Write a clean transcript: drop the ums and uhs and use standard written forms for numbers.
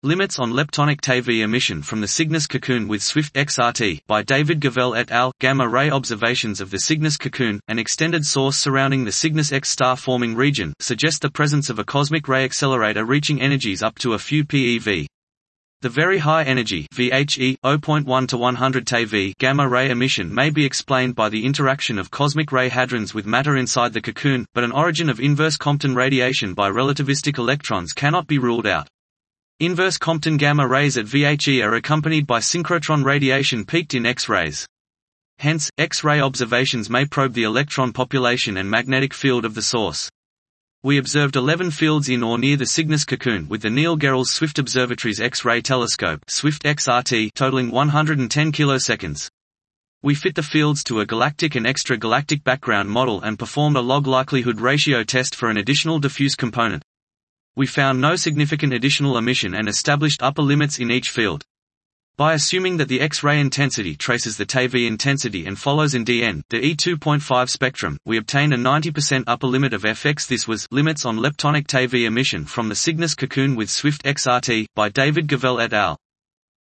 Limits on leptonic TeV emission from the Cygnus cocoon with Swift XRT, by David Gavell et al. Gamma-ray observations of the Cygnus cocoon, an extended source surrounding the Cygnus X star-forming region, suggest the presence of a cosmic ray accelerator reaching energies up to a few PeV. The very high energy VHE 0.1 to 100 TeV gamma-ray emission may be explained by the interaction of cosmic ray hadrons with matter inside the cocoon, but an origin of inverse Compton radiation by relativistic electrons cannot be ruled out. Inverse Compton gamma rays at VHE are accompanied by synchrotron radiation peaked in X-rays. Hence, X-ray observations may probe the electron population and magnetic field of the source. We observed 11 fields in or near the Cygnus cocoon with the Neil Gehrels Swift Observatory's X-ray telescope Swift XRT totaling 110 kiloseconds. We fit the fields to a galactic and extra-galactic background model and performed a log likelihood ratio test for an additional diffuse component. We found no significant additional emission and established upper limits in each field. By assuming that the X-ray intensity traces the TeV intensity and follows in dN, the E2.5 spectrum, we obtained a 90% upper limit of Fx. This was Limits on leptonic TeV emission from the Cygnus cocoon with Swift XRT, by David Gavell et al.